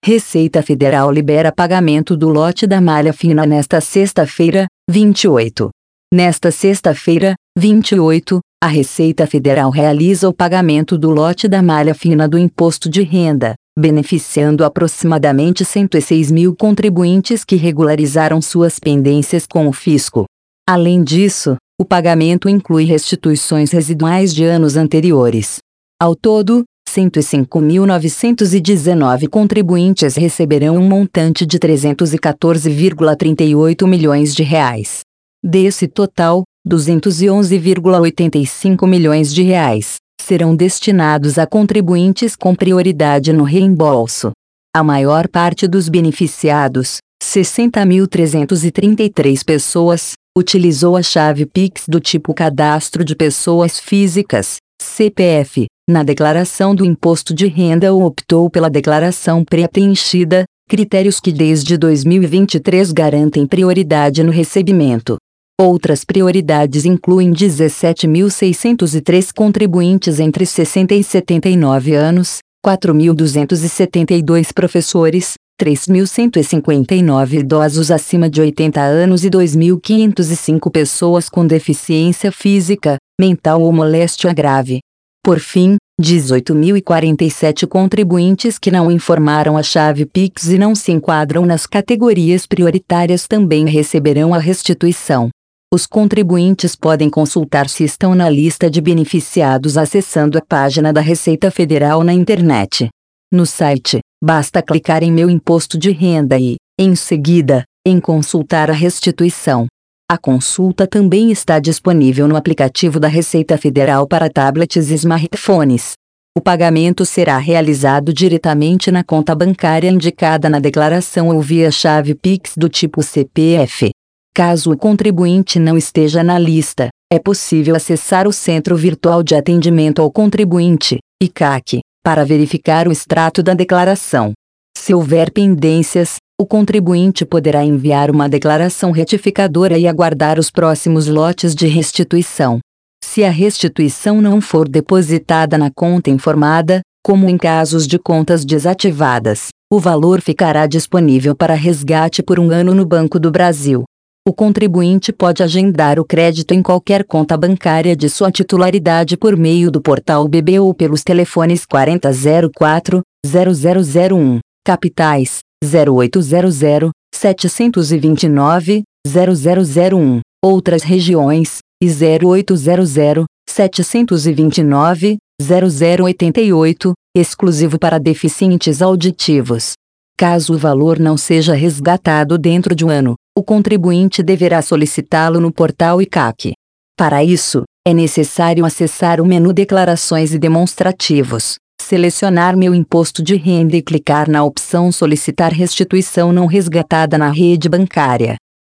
Receita Federal libera pagamento do lote da malha fina nesta sexta-feira, 28. Nesta sexta-feira, 28, a Receita Federal realiza o pagamento do lote da malha fina do Imposto de Renda, beneficiando aproximadamente 106 mil contribuintes que regularizaram suas pendências com o fisco. Além disso, o pagamento inclui restituições residuais de anos anteriores. Ao todo, 105.919 contribuintes receberão um montante de 314,38 milhões de reais. Desse total, 211,85 milhões de reais serão destinados a contribuintes com prioridade no reembolso. A maior parte dos beneficiados, 60.333 pessoas, utilizou a chave Pix do tipo Cadastro de Pessoas Físicas, CPF, na declaração do imposto de renda ou optou pela declaração pré-preenchida, critérios que desde 2023 garantem prioridade no recebimento. Outras prioridades incluem 17.603 contribuintes entre 60 e 79 anos, 4.272 professores, 3.159 idosos acima de 80 anos e 2.505 pessoas com deficiência física, mental ou moléstia grave. Por fim, 18.047 contribuintes que não informaram a chave Pix e não se enquadram nas categorias prioritárias também receberão a restituição. Os contribuintes podem consultar se estão na lista de beneficiados acessando a página da Receita Federal na internet. No site, basta clicar em Meu Imposto de Renda e, em seguida, em Consultar a restituição. A consulta também está disponível no aplicativo da Receita Federal para tablets e smartphones. O pagamento será realizado diretamente na conta bancária indicada na declaração ou via chave Pix do tipo CPF. Caso o contribuinte não esteja na lista, é possível acessar o Centro Virtual de Atendimento ao Contribuinte, ICAC, para verificar o extrato da declaração. Se houver pendências, o contribuinte poderá enviar uma declaração retificadora e aguardar os próximos lotes de restituição. Se a restituição não for depositada na conta informada, como em casos de contas desativadas, o valor ficará disponível para resgate por um ano no Banco do Brasil. O contribuinte pode agendar o crédito em qualquer conta bancária de sua titularidade por meio do portal BB ou pelos telefones 4004-0001, capitais, 0800-729-0001, outras regiões, e 0800-729-0088, exclusivo para deficientes auditivos. Caso o valor não seja resgatado dentro de um ano, o contribuinte deverá solicitá-lo no portal ICAC. Para isso, é necessário acessar o menu Declarações e Demonstrativos, selecionar Meu Imposto de Renda e clicar na opção Solicitar restituição não resgatada na rede bancária.